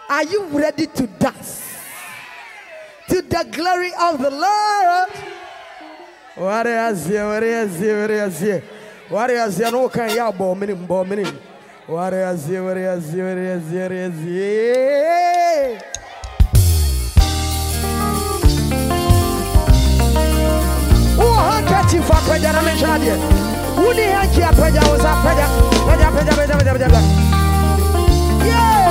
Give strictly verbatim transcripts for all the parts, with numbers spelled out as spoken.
Are you ready to dance to the glory of the Lord? What is here? What is here? What is here? What is here? No can ya bomb minute, bomb minute. What is here? What is here? What is here? What is here? Oh, handkerchief for prayer, I'm in charge. Who the heck you prayer was a prayer? Prayer, prayer, prayer, prayer, prayer. Yeah.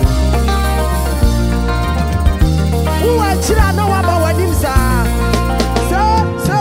Who actually know about what him say? So, so.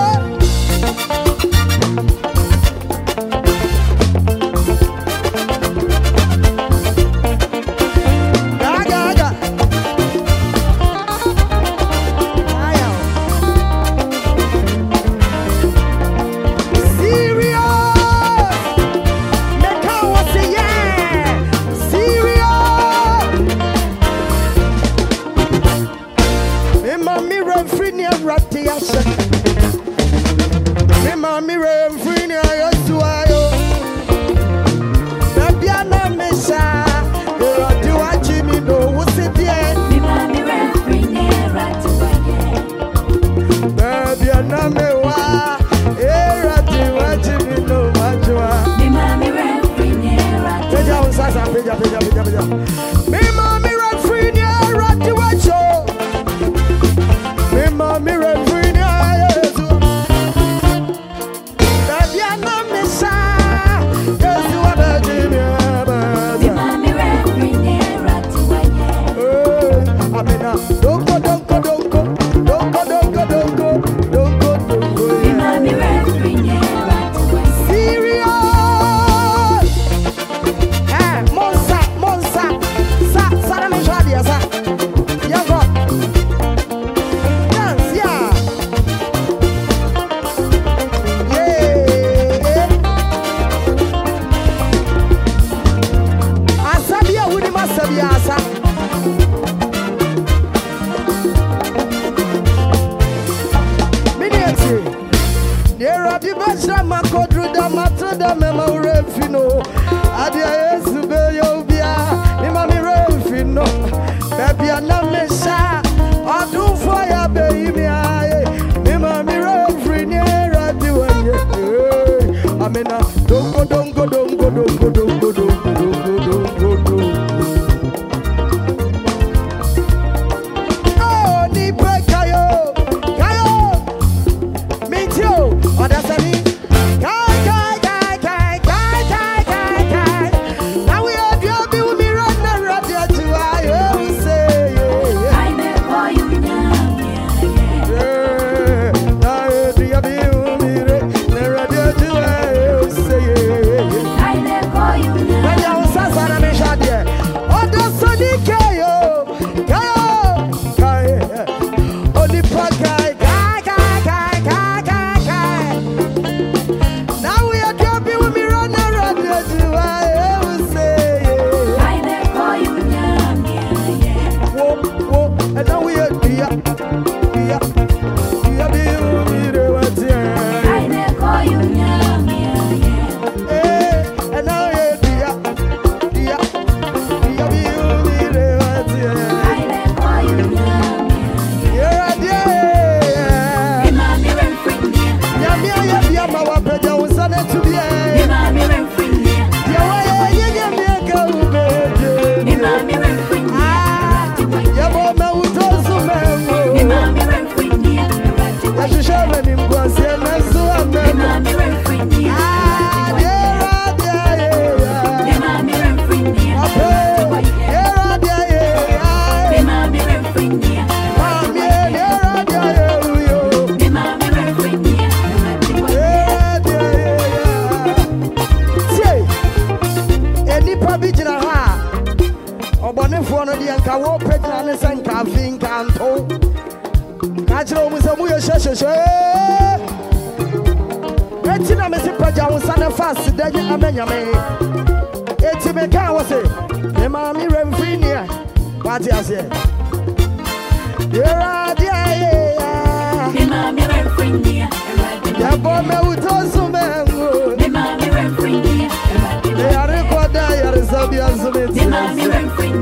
Mommy,